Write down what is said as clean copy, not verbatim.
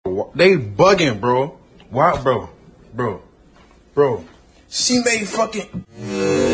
They bugging, bro. Why, bro? Bro. She made fucking...